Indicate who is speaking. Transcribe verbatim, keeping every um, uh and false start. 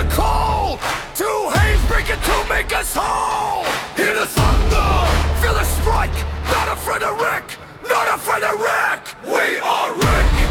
Speaker 1: the call. Two hands breaking to make us whole. Hear the thunder, feel the strike. Not afraid of wreck, not afraid of wreck. We are Rick.